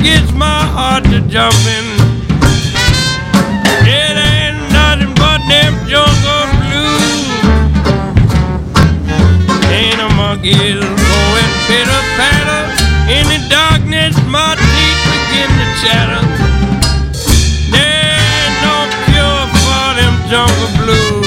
gets my heart to jumping. It ain't nothing but them jungle blues. Ain't a monkey going pitter-patter. In the darkness, my teeth begin to chatter. There's no cure for them jungle blues.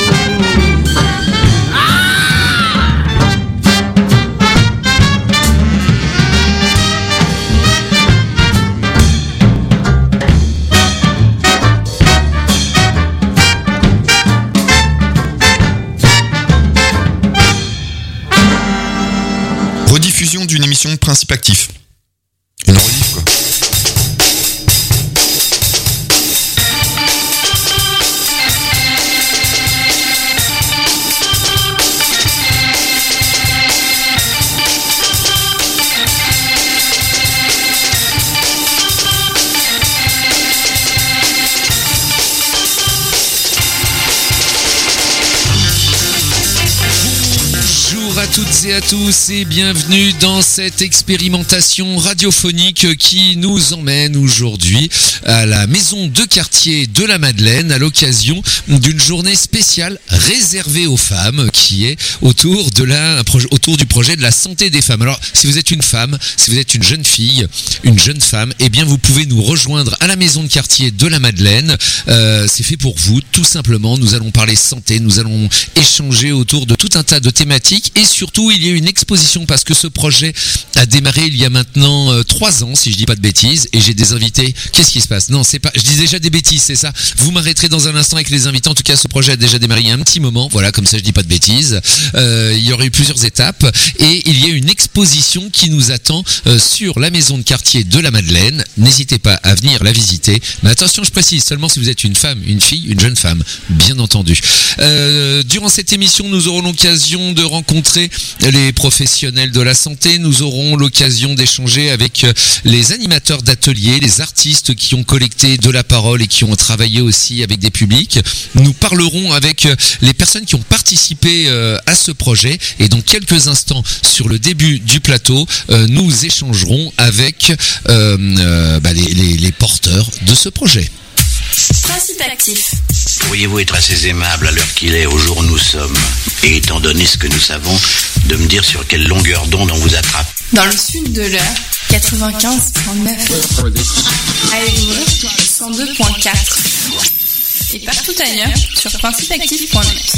Rediffusion d'une émission de Principe Actif. Une rediff, quoi. Bonjour à toutes et à tous et bienvenue dans cette expérimentation radiophonique qui nous emmène aujourd'hui à la maison de quartier de la Madeleine à l'occasion d'une journée spéciale réservée aux femmes qui est autour du projet de la santé des femmes. Alors si vous êtes une femme, si vous êtes une jeune fille, une jeune femme, eh bien vous pouvez nous rejoindre à la maison de quartier de la Madeleine. C'est fait pour vous, tout simplement. Nous allons parler santé, nous allons échanger autour de tout un tas de thématiques et surtout il y a une exposition parce que ce projet a démarré il y a maintenant 3 ans si je dis pas de bêtises et j'ai des invités. Qu'est-ce qui se passe? Non, c'est pas, je dis déjà des bêtises, c'est ça. Vous m'arrêterez dans un instant avec les invités. En tout cas, ce projet a déjà démarré il y a un petit moment. Voilà, comme ça je dis pas de bêtises. Il y aurait eu plusieurs étapes et il y a une exposition qui nous attend sur la maison de quartier de la Madeleine. N'hésitez pas à venir la visiter. Mais attention, je précise seulement si vous êtes une femme, une fille, une jeune femme, bien entendu. Durant cette émission, nous aurons l'occasion de rencontrer les professionnels de la santé. Nous aurons l'occasion d'échanger avec les animateurs d'ateliers, les artistes qui ont collecté de la parole et qui ont travaillé aussi avec des publics. Nous parlerons avec les personnes qui ont participé à ce projet et dans quelques instants, sur le début du plateau, nous échangerons avec les porteurs de ce projet. Principe Actif. Pourriez-vous être assez aimable à l'heure qu'il est, au jour où nous sommes, et étant donné ce que nous savons, de me dire sur quelle longueur d'onde on vous attrape? Dans le sud de l'heure, 95.9. À Évreux, 102.4. Et partout ailleurs, sur principeactif.net.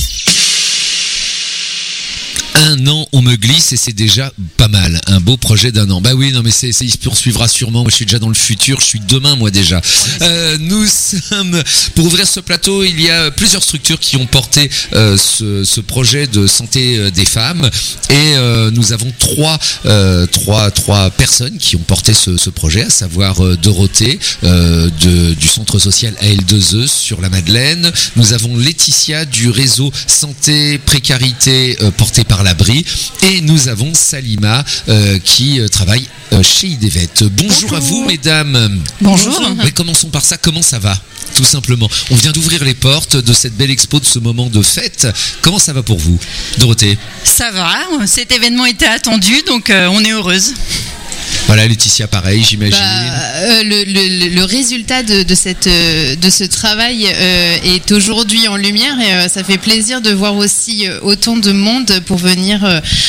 1 an, on me glisse et c'est déjà pas mal. Un beau projet d'1 an. Bah oui, non mais il se poursuivra sûrement. Moi, je suis déjà dans le futur. Je suis demain, moi déjà. Nous sommes pour ouvrir ce plateau. Il y a plusieurs structures qui ont porté ce projet de santé des femmes et nous avons trois personnes qui ont porté ce projet, à savoir Dorothée du centre social AL2E sur la Madeleine. Nous avons Laetitia du réseau santé précarité porté par l'abri et nous avons Salima qui travaille chez IDVET. Bonjour à vous mesdames. Bonjour. Mais commençons par ça, comment ça va? Tout simplement. On vient d'ouvrir les portes de cette belle expo, de ce moment de fête. Comment ça va pour vous, Dorothée? Ça va, cet événement était attendu, donc on est heureuse. Voilà, Laetitia, pareil, j'imagine. Le résultat de ce travail est aujourd'hui en lumière et ça fait plaisir de voir aussi autant de monde pour venir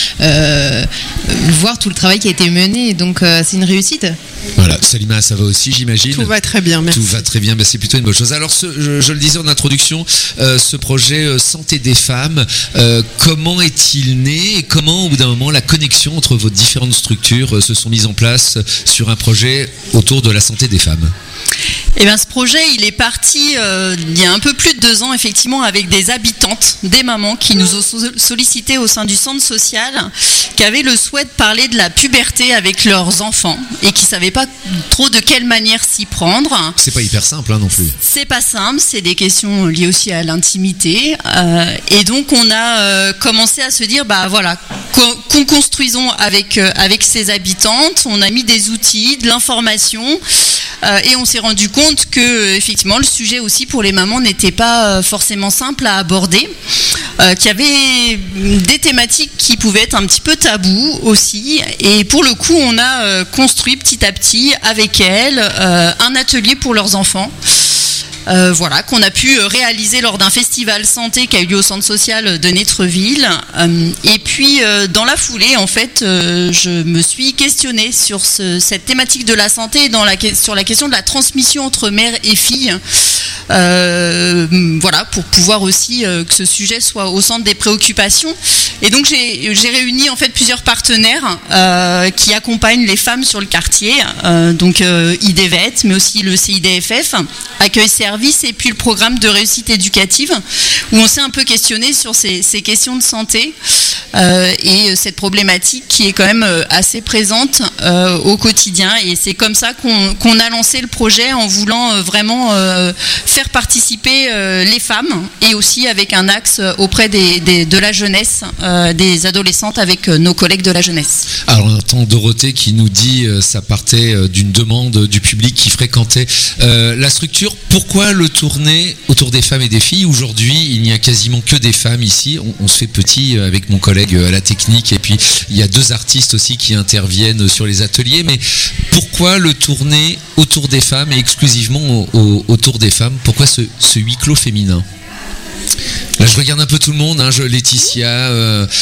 voir tout le travail qui a été mené. Donc c'est une réussite. Voilà, Salima, ça va aussi, j'imagine. Tout va très bien, merci. Tout va très bien, c'est plutôt une bonne chose. Alors, je le disais en introduction, ce projet Santé des femmes, comment est-il né et comment, au bout d'un moment, la connexion entre vos différentes structures se sont mises en place sur un projet autour de la santé des femmes? Eh bien, ce projet, il est parti il y a un peu plus de 2 ans, effectivement, avec des habitantes, des mamans qui nous ont sollicité au sein du centre social, qui avaient le souhait de parler de la puberté avec leurs enfants et qui ne savaient pas trop de quelle manière s'y prendre. C'est pas hyper simple, non plus. C'est pas simple, c'est des questions liées aussi à l'intimité. Et donc, on a commencé à se dire, qu'on construisons avec ces habitantes. On a mis des outils, de l'information. Et on s'est rendu compte que effectivement le sujet aussi pour les mamans n'était pas forcément simple à aborder. qu'il y avait des thématiques qui pouvaient être un petit peu tabous aussi. Et pour le coup, on a construit petit à petit avec elles un atelier pour leurs enfants. Voilà, qu'on a pu réaliser lors d'un festival santé qui a eu lieu au centre social de Nétreville. Et puis, dans la foulée, en fait, je me suis questionnée sur cette thématique de la santé et sur la question de la transmission entre mère et fille. Voilà, pour pouvoir aussi que ce sujet soit au centre des préoccupations. Et donc, j'ai réuni en fait plusieurs partenaires qui accompagnent les femmes sur le quartier. Donc, IDVET, mais aussi le CIDFF, Accueil Service, et puis le programme de réussite éducative, où on s'est un peu questionné sur ces questions de santé et cette problématique qui est quand même assez présente au quotidien. Et c'est comme ça qu'on a lancé le projet, en voulant vraiment faire participer les femmes, et aussi avec un axe auprès de la jeunesse, des adolescentes, avec nos collègues de la jeunesse. Alors on entend Dorothée qui nous dit ça partait d'une demande du public qui fréquentait la structure. Pourquoi le tourner autour des femmes et des filles? Aujourd'hui, il n'y a quasiment que des femmes ici. On se fait petit avec mon collègue à la technique, et puis il y a 2 artistes aussi qui interviennent sur les ateliers. Mais pourquoi le tourner autour des femmes et exclusivement autour des femmes? Pourquoi ce huis clos féminin? Là, je regarde un peu tout le monde, hein, Laetitia,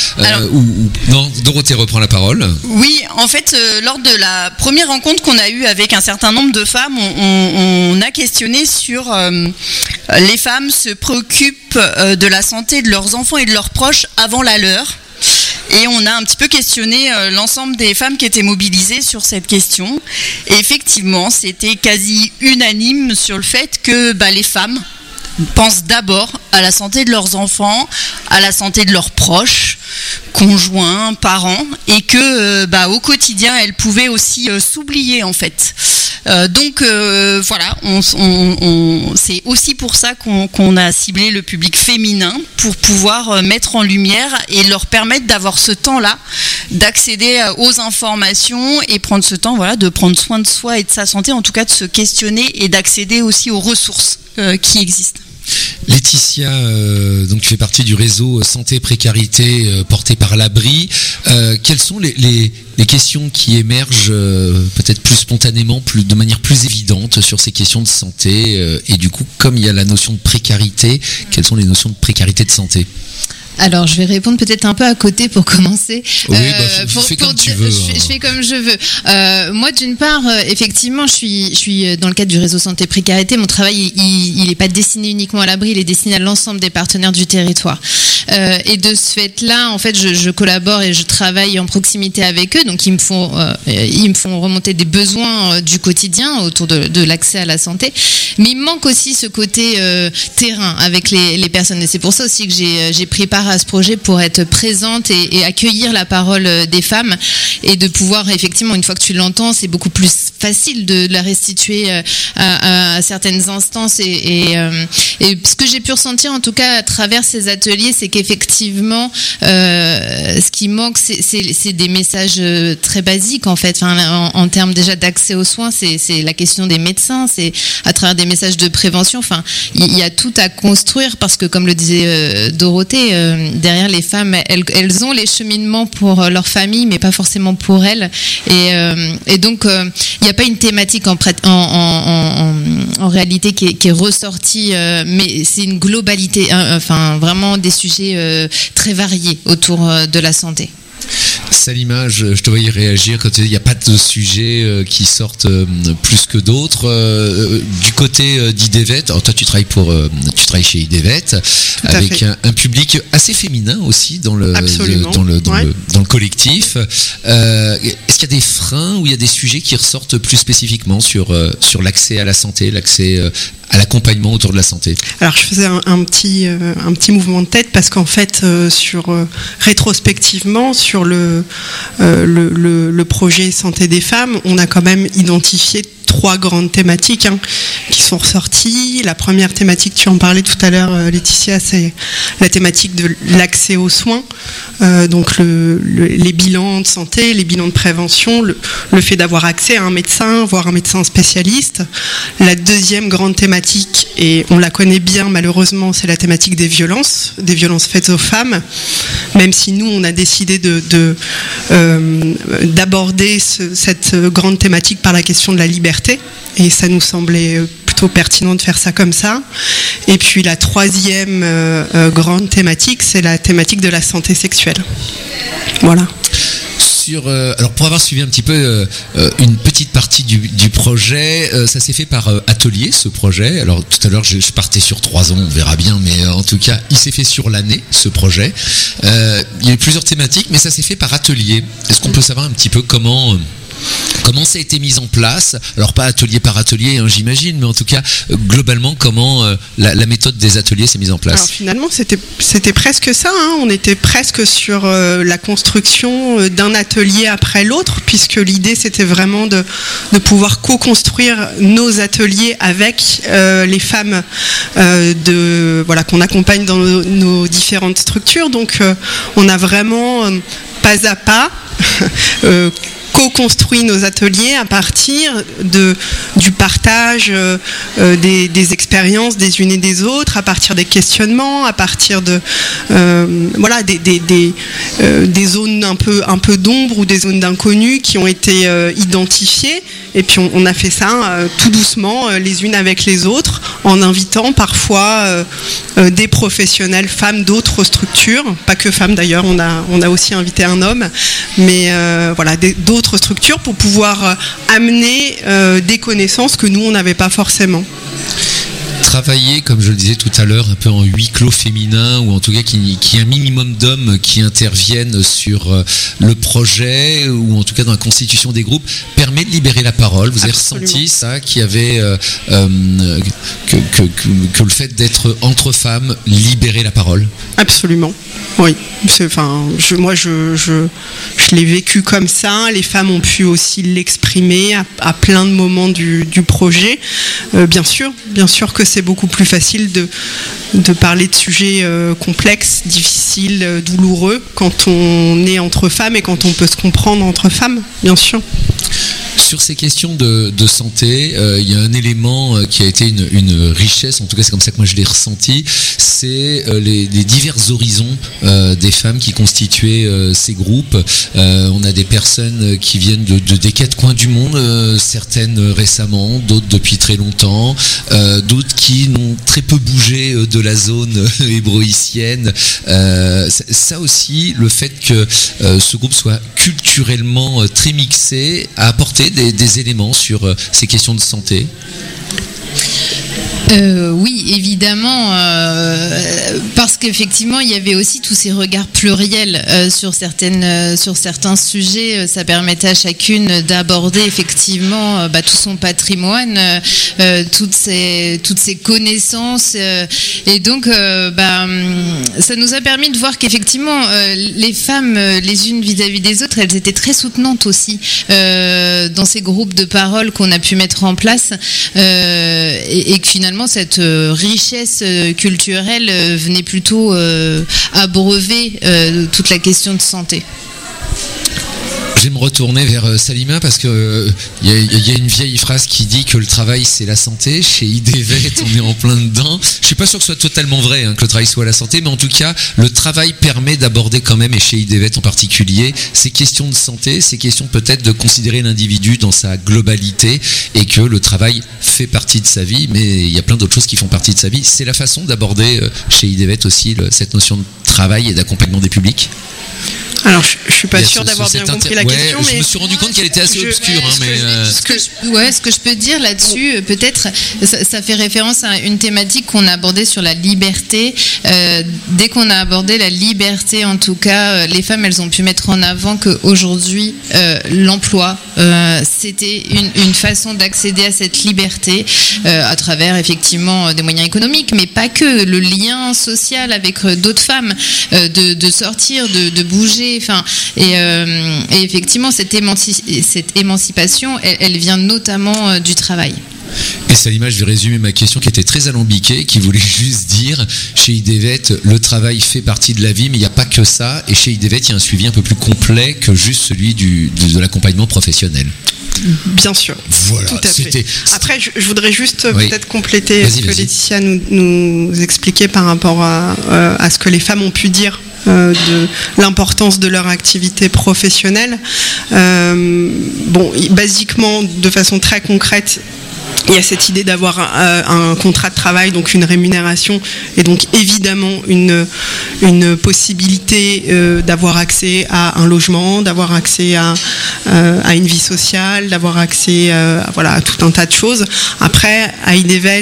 non, Dorothée reprend la parole. Oui, en fait, lors de la première rencontre qu'on a eue avec un certain nombre de femmes, on a questionné sur les femmes se préoccupent de la santé de leurs enfants et de leurs proches avant la leur. Et on a un petit peu questionné l'ensemble des femmes qui étaient mobilisées sur cette question. Et effectivement, c'était quasi unanime sur le fait que les femmes pensent d'abord à la santé de leurs enfants, à la santé de leurs proches, conjoints, parents, et que au quotidien elles pouvaient aussi s'oublier en fait. Donc voilà, c'est aussi pour ça qu'on a ciblé le public féminin, pour pouvoir mettre en lumière et leur permettre d'avoir ce temps-là, d'accéder aux informations et prendre ce temps, voilà, de prendre soin de soi et de sa santé, en tout cas de se questionner et d'accéder aussi aux ressources qui existent. Laetitia, donc tu fais partie du réseau Santé Précarité porté par l'Abri. Quelles sont les questions qui émergent peut-être plus spontanément, de manière plus évidente sur ces questions de santé, et du coup, comme il y a la notion de précarité, quelles sont les notions de précarité de santé? Alors, je vais répondre peut-être un peu à côté pour commencer. Oui, fais comme tu veux. Je fais comme je veux. Moi, d'une part, effectivement, je suis dans le cadre du réseau Santé Précarité. Mon travail, il n'est pas destiné uniquement à l'Abri, il est destiné à l'ensemble des partenaires du territoire. Et de ce fait-là, en fait, je collabore et je travaille en proximité avec eux. Donc, ils me font remonter des besoins du quotidien autour de l'accès à la santé. Mais il me manque aussi ce côté terrain avec les personnes. Et c'est pour ça aussi que j'ai pris part à ce projet, pour être présente et accueillir la parole des femmes, et de pouvoir, effectivement, une fois que tu l'entends, c'est beaucoup plus facile de la restituer à certaines instances. Et ce que j'ai pu ressentir, en tout cas à travers ces ateliers, c'est qu'effectivement ce qui manque, c'est des messages très basiques en fait, en termes déjà d'accès aux soins. C'est la question des médecins, c'est à travers des messages de prévention. Enfin, il y a tout à construire, parce que comme le disait Dorothée, derrière les femmes, elles ont les cheminements pour leur famille, mais pas forcément pour elles. Et donc, il n'y a pas une thématique en réalité qui est ressortie, mais c'est une globalité, enfin vraiment des sujets très variés autour de la santé. Salima, je te voyais réagir quand tu dis il n'y a pas de sujets qui sortent plus que d'autres. Du côté d'IDVET, alors toi tu travailles chez IDVET, avec un public assez féminin aussi dans le collectif. Est-ce qu'il y a des freins ou il y a des sujets qui ressortent plus spécifiquement sur l'accès à la santé, l'accès à l'accompagnement autour de la santé? Alors je faisais un petit mouvement de tête, parce qu'en fait rétrospectivement sur le projet santé des femmes, on a quand même identifié 3 grandes thématiques. qui sont ressorties. La première thématique, tu en parlais tout à l'heure, Laetitia, c'est la thématique de l'accès aux soins. Donc les bilans de santé, les bilans de prévention, le fait d'avoir accès à un médecin, voire un médecin spécialiste. La deuxième grande thématique, et on la connaît bien malheureusement, c'est la thématique des violences faites aux femmes. Même si nous, on a décidé d'aborder cette grande thématique par la question de la liberté, et ça nous semblait plutôt pertinent de faire ça comme ça. Et puis la troisième grande thématique, c'est la thématique de la santé sexuelle. Voilà. Alors pour avoir suivi un petit peu une petite partie du projet, ça s'est fait par atelier, ce projet. Alors tout à l'heure je partais sur 3 ans, on verra bien, mais en tout cas il s'est fait sur l'année, ce projet. Il y a eu plusieurs thématiques, mais ça s'est fait par atelier. Est-ce qu'on peut savoir un petit peu comment ça a été mis en place? Alors pas atelier par atelier, j'imagine, mais en tout cas globalement comment la méthode des ateliers s'est mise en place. Alors finalement c'était presque ça, on était presque sur la construction d'un atelier après l'autre, puisque l'idée c'était vraiment de pouvoir co-construire nos ateliers avec les femmes qu'on accompagne dans nos différentes structures. Donc on a vraiment pas à pas co-construit nos ateliers à partir du partage des expériences des unes et des autres, à partir des questionnements, à partir de des zones un peu d'ombre ou des zones d'inconnu qui ont été identifiées. Et puis on a fait ça tout doucement, les unes avec les autres, en invitant parfois des professionnels femmes d'autres structures, pas que femmes d'ailleurs, on a aussi invité un homme, mais d'autres structures pour pouvoir amener des connaissances que nous on n'avait pas forcément. Travailler, comme je le disais tout à l'heure, un peu en huis clos féminin, ou en tout cas qu'il y ait un minimum d'hommes qui interviennent sur le projet, ou en tout cas dans la constitution des groupes, permet de libérer la parole. Vous avez ressenti ça, qu'il y avait que le fait d'être entre femmes libérait la parole? Absolument, oui. Je l'ai vécu comme ça. Les femmes ont pu aussi l'exprimer à plein de moments du projet. Bien sûr que c'est beaucoup plus facile de parler de sujets complexes, difficiles, douloureux quand on est entre femmes et quand on peut se comprendre entre femmes, bien sûr. Sur ces questions de santé, il y a un élément qui a été une richesse, en tout cas c'est comme ça que moi je l'ai ressenti, c'est les divers horizons des femmes qui constituaient ces groupes. On a des personnes qui viennent des 4 coins du monde, certaines récemment, d'autres depuis très longtemps, d'autres qui n'ont très peu bougé de la zone hébroïcienne. Ça aussi, le fait que ce groupe soit culturellement très mixé a apporté des éléments sur ces questions de santé. Oui, évidemment, parce qu'effectivement, il y avait aussi tous ces regards pluriels sur certains sujets. Ça permettait à chacune d'aborder effectivement tout son patrimoine, toutes ses connaissances, et donc ça nous a permis de voir qu'effectivement les femmes, les unes vis-à-vis des autres, elles étaient très soutenantes aussi dans ces groupes de parole qu'on a pu mettre en place, et que finalement cette richesse culturelle venait plutôt abreuver toute la question de santé. Je vais me retourner vers Salima parce que y a une vieille phrase qui dit que le travail c'est la santé. Chez IDVET on est en plein dedans. Je suis pas sûr que ce soit totalement vrai que le travail soit la santé, mais en tout cas le travail permet d'aborder quand même, et chez IDVET en particulier, ces questions de santé, ces questions peut-être de considérer l'individu dans sa globalité, et que le travail fait partie de sa vie, mais il y a plein d'autres choses qui font partie de sa vie. C'est la façon d'aborder chez IDVET aussi cette notion de travail et d'accompagnement des publics. Alors, je suis pas sûre d'avoir bien compris la question, mais je me suis rendu compte qu'elle était assez obscure. Ce que je peux dire là-dessus, peut-être, ça fait référence à une thématique qu'on a abordée sur la liberté. Dès qu'on a abordé la liberté, en tout cas, les femmes, elles ont pu mettre en avant qu'aujourd'hui, l'emploi, c'était une façon d'accéder à cette liberté à travers effectivement des moyens économiques, mais pas que, le lien social avec d'autres femmes, de sortir, de bouger. Et effectivement, cette émancipation, elle vient notamment du travail. Et Salima, je vais résumer ma question qui était très alambiquée, qui voulait juste dire, chez IDEVET, le travail fait partie de la vie, mais il n'y a pas que ça. Et chez IDEVET, il y a un suivi un peu plus complet que juste celui de l'accompagnement professionnel. Bien sûr. Voilà. Tout à fait. Après, je voudrais juste peut-être compléter ce que Laetitia nous expliquait par rapport à ce que les femmes ont pu dire de l'importance de leur activité professionnelle. Basiquement, de façon très concrète, il y a cette idée d'avoir un contrat de travail, donc une rémunération, et donc évidemment une possibilité d'avoir accès à un logement, d'avoir accès à une vie sociale, d'avoir accès à tout un tas de choses. Après, à IDEVET,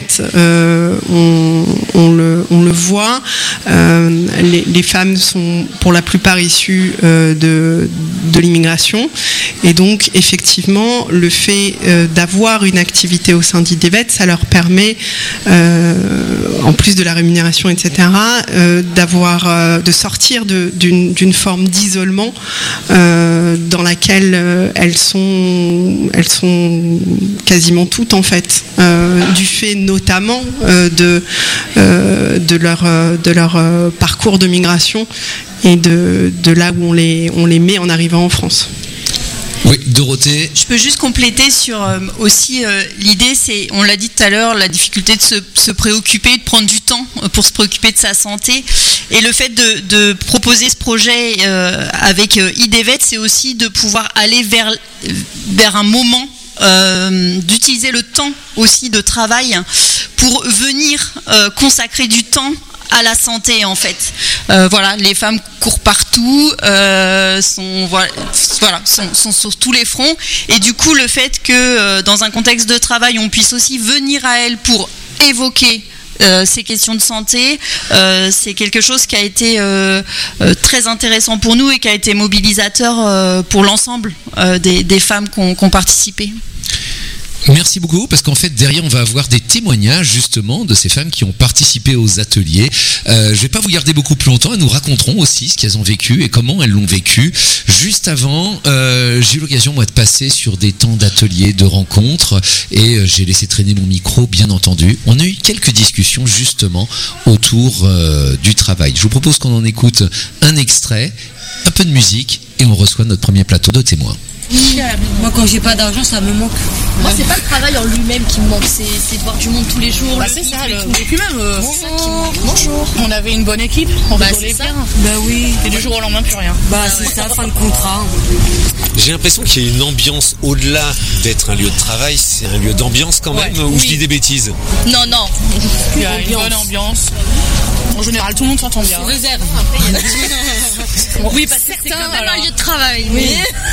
on le voit, les femmes sont pour la plupart issues de l'immigration, et donc effectivement le fait d'avoir une activité au sein d'IDEVET, ça leur permet, en plus de la rémunération, etc., de sortir d'une forme d'isolement dans laquelle elles sont quasiment toutes, en fait, du fait notamment de leur parcours de migration et de là où on les met en arrivant en France. Oui, Dorothée. Je peux juste compléter sur aussi l'idée, c'est, on l'a dit tout à l'heure, la difficulté de se préoccuper, de prendre du temps pour se préoccuper de sa santé. Et le fait de proposer ce projet avec IDEVET, c'est aussi de pouvoir aller vers un moment, d'utiliser le temps aussi de travail pour venir consacrer du temps à la santé, en fait. Les femmes courent partout, sont sur tous les fronts, et du coup le fait que dans un contexte de travail on puisse aussi venir à elles pour évoquer ces questions de santé, c'est quelque chose qui a été très intéressant pour nous et qui a été mobilisateur pour l'ensemble des femmes qui ont participé. Merci beaucoup, parce qu'en fait derrière on va avoir des témoignages justement de ces femmes qui ont participé aux ateliers. Je vais pas vous garder beaucoup plus longtemps, elles nous raconteront aussi ce qu'elles ont vécu et comment elles l'ont vécu. Juste avant, j'ai eu l'occasion moi de passer sur des temps d'ateliers, de rencontres, et j'ai laissé traîner mon micro, bien entendu. On a eu quelques discussions justement autour du travail. Je vous propose qu'on en écoute un extrait, un peu de musique, et on reçoit notre premier plateau de témoins. Moi, quand j'ai pas d'argent, ça me manque. Moi, c'est pas le travail en lui-même qui me manque, c'est de voir du monde tous les jours. C'est ça, et puis même. Bonjour. On avait une bonne équipe, on rigolait bien. Bah oui. Et du jour au lendemain, plus rien. C'est ça, fin de contrat. J'ai l'impression qu'il y a une ambiance au-delà d'être un lieu de travail, c'est un lieu d'ambiance quand même, ou je dis des bêtises? Non. Il y a une bonne ambiance. En général, tout le monde s'entend bien. Réserve. Oui, parce que c'est quand même un lieu de travail. Oui.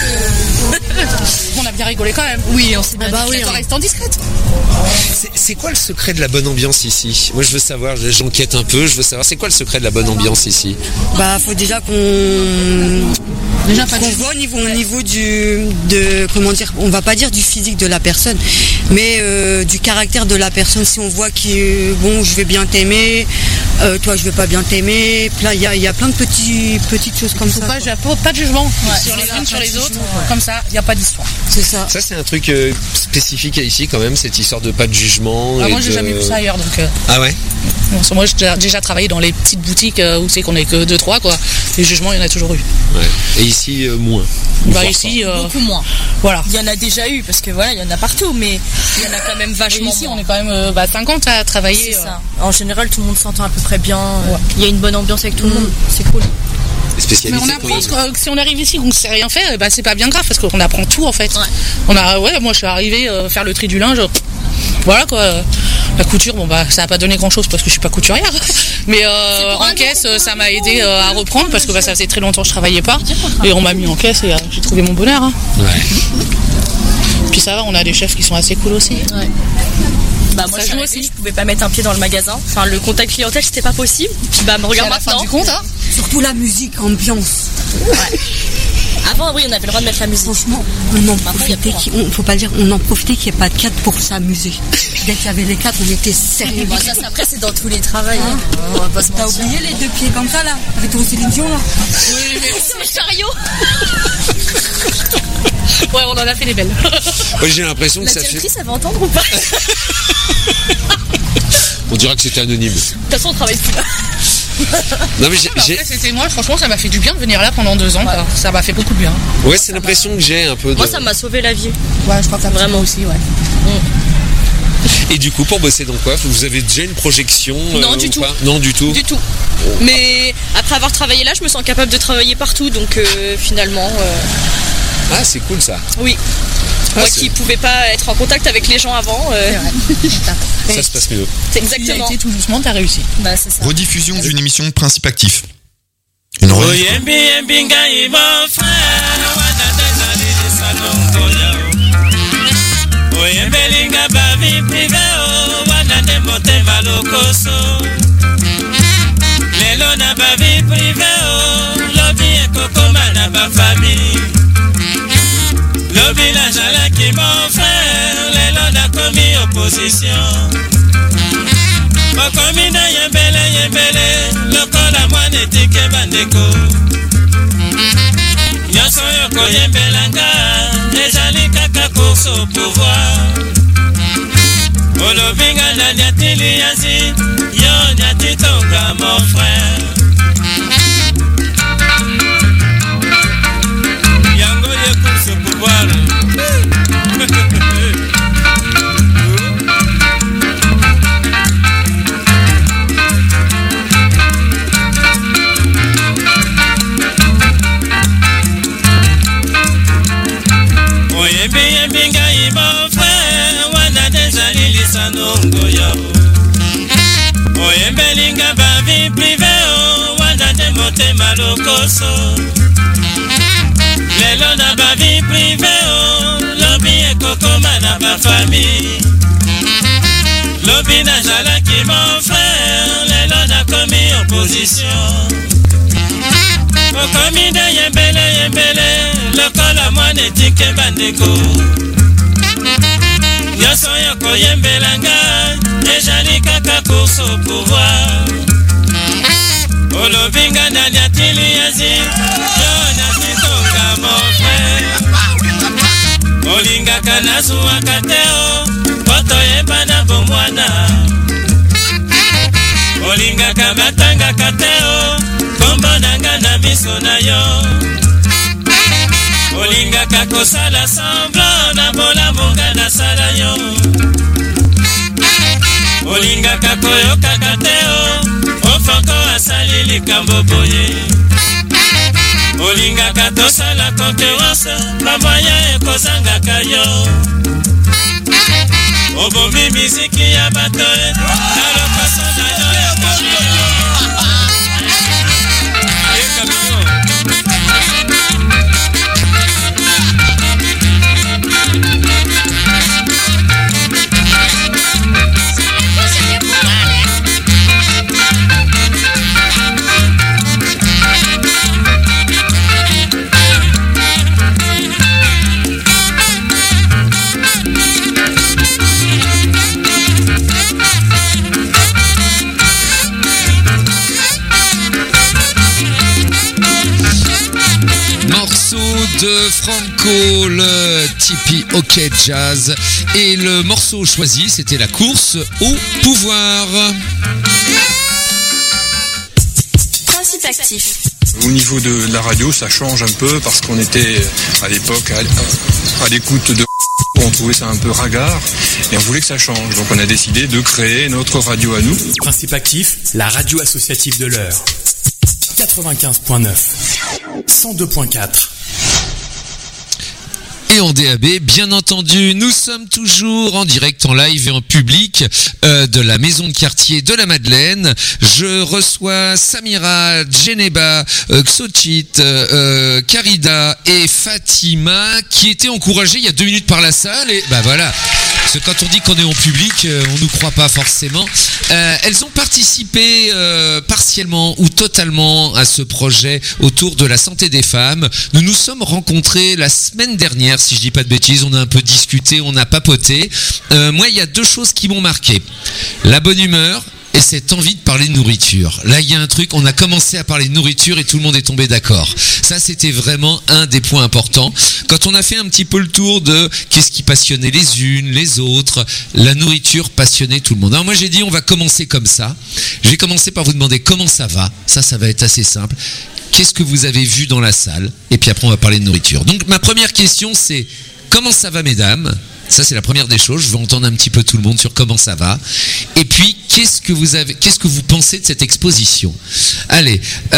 On a bien rigolé quand même. Oui, on s'est bien en restant discrète. C'est quoi le secret de la bonne ambiance ici? Moi, je veux savoir, j'enquête un peu, je veux savoir, c'est quoi le secret de la bonne ambiance ici? Faut déjà qu'on voit au niveau comment dire, on va pas dire du physique de la personne, mais du caractère de la personne. Si on voit je vais bien t'aimer, toi je vais pas bien t'aimer, là il y a plein de petites choses comme ça. Pas de jugement sur les uns sur les autres, comme ça, il n'y a pas d'histoire. C'est ça. Ça c'est un truc spécifique à ici quand même, cette histoire de pas de jugement. Moi j'ai jamais vu ça ailleurs, donc. Ah ouais. Moi j'ai déjà travaillé dans les petites boutiques où c'est qu'on est que 2-3 quoi. Les jugements il y en a toujours eu. Ouais. Et ici moins. Ici beaucoup moins. Voilà. Il y en a déjà eu parce que il y en a partout, mais il y en a quand même vachement. Et ici on est quand même 50 à travailler. C'est ça. En général tout le monde s'entend à peu très bien. Il y a une bonne ambiance avec tout le monde. C'est cool. Mais on apprend que si on arrive ici qu'on ne sait rien faire, c'est pas bien grave parce qu'on apprend tout en fait. Moi je suis arrivée faire le tri du linge. Voilà quoi. La couture, ça n'a pas donné grand chose parce que je suis pas couturière. Mais en caisse, ça m'a aidé à reprendre parce que ça faisait très longtemps que je travaillais pas. Et on m'a mis en caisse et j'ai trouvé mon bonheur. Ouais. Puis ça va, on a des chefs qui sont assez cool aussi. Ouais. Moi je pouvais pas mettre un pied dans le magasin. Enfin le contact clientèle c'était pas possible. Puis me regarde maintenant. Fin du compte, hein. Surtout la musique, ambiance. Ouais. Avant, oui, on avait le droit de mettre la musique. Franchement, on en profitait qu'il n'y ait pas de cadre pour s'amuser. Dès qu'il y avait les cadres, on était sérieux. Bon, ça, après, c'est dans tous les travails. On va pas se mentir. T'as oublié les 2 pieds comme ça, là, avec ton Céline Dion, là? Oui, mais sur le chariot. Ouais, on en a fait des belles. Ouais, j'ai l'impression que la ça fait... directrice, elle va entendre ou pas? On dira que c'était anonyme. De toute façon, on travaille plus là. Non, mais Après, c'était moi, franchement, ça m'a fait du bien de venir là pendant 2 ans. Quoi. Ça m'a fait beaucoup de bien. Ouais, c'est l'impression que j'ai un peu de... Moi, ça m'a sauvé la vie. Ouais, je crois que ça vraiment aussi, ouais. Et du coup, pour bosser dans quoi? Vous avez déjà une projection? Non, du tout. Pas non, du tout. Du tout. Mais après avoir travaillé là, je me sens capable de travailler partout. Donc finalement... Ah, c'est cool ça. Oui. Moi qui pouvais pas être en contact avec les gens avant. Ça se passe mieux. C'est exactement. Tu as été tout doucement, t'as réussi. Bah, c'est ça. Rediffusion d'une émission de Principe Actif. Une rediffusion. Lobi la jala qui mon frère, les lots a commis opposition. Okomi na yembele, lokola mwane tike bandeko. Nyonso yoko yembelanga, ezali kaka course au pouvoir. Olobinga na nyatili yazi, yo nyatitonga mon frère. Yango ye course au pouvoir. Oyembinga mon frère, wana dezali lisanongo yao. Oyembelinga ba vie privée, wana de motema lokoso. Lelo na ba vie privée, lobi ekokoma na ba famille. Lobi na jalaki mon frère, lelo na komi opposition. Okomi de yembele, lokola mwane tike bandeko. Nyonso yoko yembelanga, ezali kaka course au pouvoir. Olobinga na nyatili yazi, yo nyatitonga mon frère. Olingaka na zuwaka teo, poto yeba na bomwana. Olingaka batangaka teo, kombo nanga na miso na yo. Olingaka kosala semblant na bolamonga na sala yo. Olingaka koyokaka teo, ofoko asali likambo boye. Olingaka tosala concurrence, bamoya ekozangaka yo. Obombi miziki ya bato na lokoso na yo ya kamio. De Franco, le Tipeee Hockey Jazz. Et le morceau choisi, c'était la course au pouvoir. Principe Actif. Au niveau de la radio, ça change un peu parce qu'on était à l'époque à l'écoute de... On trouvait ça un peu ringard et on voulait que ça change. Donc on a décidé de créer notre radio à nous. Principe Actif, la radio associative de l'heure. 95.9, 102.4. Et en DAB, bien entendu, nous sommes toujours en direct, en live et en public de la maison de quartier de la Madeleine. Je reçois Samira, Djeneba, Xochit, Karida et Fatima qui étaient encouragées il y a 2 minutes par la salle. Et bah voilà, Parce que quand on dit qu'on est en public, on nous croit pas forcément. Elles ont participé partiellement ou totalement à ce projet autour de la santé des femmes. Nous nous sommes rencontrés la semaine dernière, si je dis pas de bêtises. On a un peu discuté, on a papoté. Moi, il y a deux choses qui m'ont marqué. La bonne humeur et cette envie de parler de nourriture. Là, il y a un truc, on a commencé à parler de nourriture et tout le monde est tombé d'accord. Ça, c'était vraiment un des points importants. Quand on a fait un petit peu le tour de qu'est-ce qui passionnait les unes, les autres, la nourriture passionnait tout le monde. Alors moi, j'ai dit, on va commencer comme ça. Je vais commencer par vous demander comment ça va. Ça va être assez simple. Qu'est-ce que vous avez vu dans la salle? Et puis après, on va parler de nourriture. Donc, ma première question, c'est comment ça va, mesdames? Ça, c'est la première des choses. Je veux entendre un petit peu tout le monde sur comment ça va. Et puis, qu'est-ce que vous pensez de cette exposition? Allez,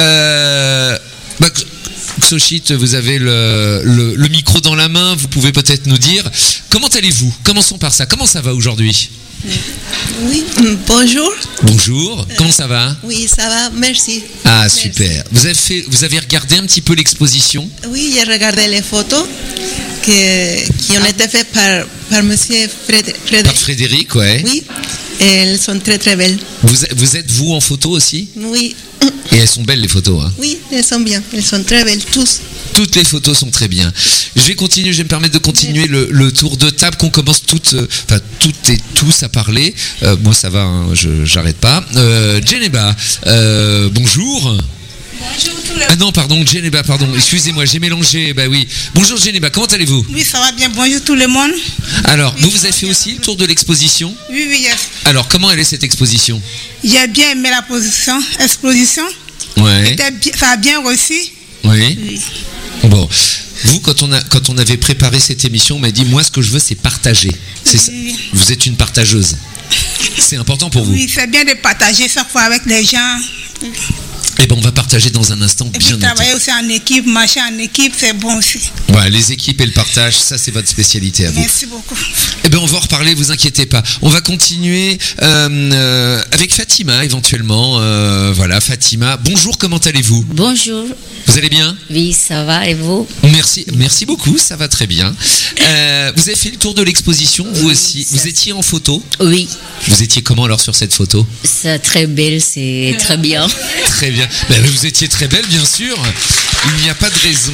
Xochit, vous avez le micro dans la main. Vous pouvez peut-être nous dire comment allez-vous? Commençons par ça. Comment ça va aujourd'hui? Oui, bonjour. Bonjour. Comment ça va? Oui, ça va, merci. Ah, merci. Super. Vous avez regardé un petit peu l'exposition? Oui, j'ai regardé les photos qui ont été faites par monsieur Frédéric. Par Frédéric, ouais. Oui, elles sont très très belles. Vous êtes vous en photo aussi? Oui. Et elles sont belles les photos, hein? Oui, elles sont bien, elles sont très belles, tous. Toutes les photos sont très bien. Je vais me permettre de continuer le tour de table qu'on commence toutes et tous à parler. Moi ça va, hein, j'arrête pas. Djeneba, bonjour. Bonjour tout le monde. Ah non, pardon, Djeneba, pardon, excusez-moi, j'ai mélangé, bah oui. Bonjour Djeneba, comment allez-vous? Oui, ça va bien, bonjour tout le monde. Alors, vous avez fait aussi le tour de l'exposition? Oui, yes. Alors, comment elle est cette exposition? J'ai bien aimé exposition. Ouais. Ça a bien reçu. Oui. Bon, vous, quand on avait préparé cette émission, on m'a dit, moi, ce que je veux, c'est partager. C'est ça. Vous êtes une partageuse. C'est important pour vous. Oui, c'est bien de partager chaque fois avec les gens. Eh ben, on va partager dans un instant. Et puis travailler aussi en équipe, marcher en équipe, c'est bon aussi. Ouais, les équipes et le partage, ça c'est votre spécialité à vous. Merci beaucoup. Eh ben, on va en reparler, vous inquiétez pas. On va continuer avec Fatima éventuellement. Voilà, Fatima. Bonjour, comment allez-vous? Bonjour. Vous allez bien? Oui, ça va, et vous? Merci beaucoup, ça va très bien. Vous avez fait le tour de l'exposition, vous aussi. Vous étiez en photo? Oui. Vous étiez comment alors sur cette photo? C'est très belle, c'est très bien. Très bien. Ben, vous étiez très belle, bien sûr. Il n'y a pas de raison.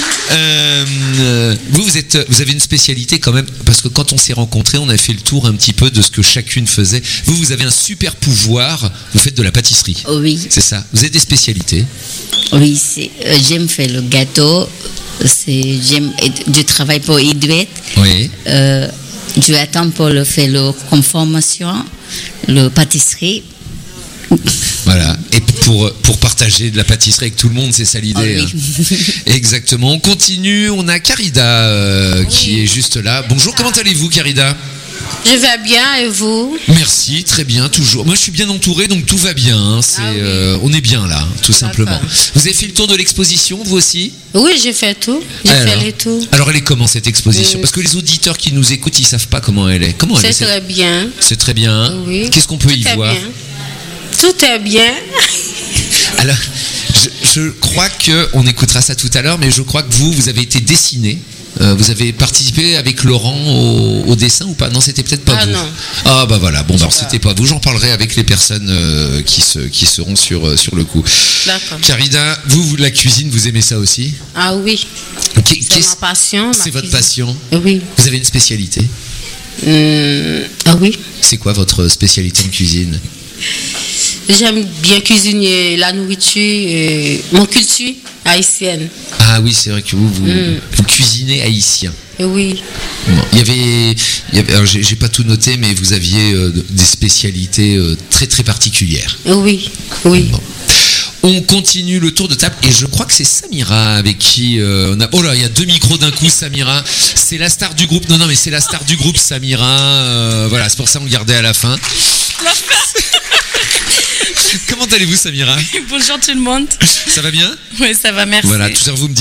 Vous avez une spécialité quand même, parce que quand on s'est rencontrés, on a fait le tour un petit peu de ce que chacune faisait. Vous avez un super pouvoir. Vous faites de la pâtisserie. Oui. C'est ça. Vous avez des spécialités? Oui, j'aime faire le gâteau. Je travaille pour Idouet. Oui. Je attends pour faire la conformation, la pâtisserie. Voilà, et pour partager de la pâtisserie avec tout le monde, c'est ça l'idée. Oui. Hein. Exactement, on continue, on a Carida qui est juste là. Bonjour, comment allez-vous Carida? Je vais bien, et vous? Merci, très bien, toujours. Moi je suis bien entouré, donc tout va bien. Hein. On est bien là, tout simplement. Vous avez fait le tour de l'exposition, vous aussi? Oui, j'ai fait tout. J'ai fait les tours. Alors elle est comment cette exposition? Parce que les auditeurs qui nous écoutent, ils savent pas comment elle est. C'est très bien. C'est très bien. Oui. Qu'est-ce qu'on peut y voir? Bien. Tout est bien. Alors, je crois qu'on écoutera ça tout à l'heure, mais je crois que vous avez été dessiné. Vous avez participé avec Laurent au dessin ou pas? Non, c'était peut-être pas vous. Non. Ah bah voilà, bon bah c'était pas vous. J'en parlerai avec les personnes qui seront sur le coup. D'accord. Carida, vous la cuisine, vous aimez ça aussi? Ah oui. C'est ma passion. C'est votre passion? Oui. Vous avez une spécialité? Ah oui. C'est quoi votre spécialité en cuisine? J'aime bien cuisiner la nourriture, mon culture haïtienne. Ah oui, c'est vrai que vous cuisinez haïtien. Oui. Bon, il y avait alors j'ai pas tout noté, mais vous aviez des spécialités très très particulières. Oui, oui. Bon. On continue le tour de table et je crois que c'est Samira avec qui on a... Oh là, il y a deux micros d'un coup, Samira. C'est la star du groupe. Non, mais c'est la star du groupe, Samira. Voilà, c'est pour ça qu'on le gardait à la fin. Comment allez-vous, Samira? Bonjour tout le monde. Ça va bien? Oui, ça va, merci. Voilà, tout à l'heure vous me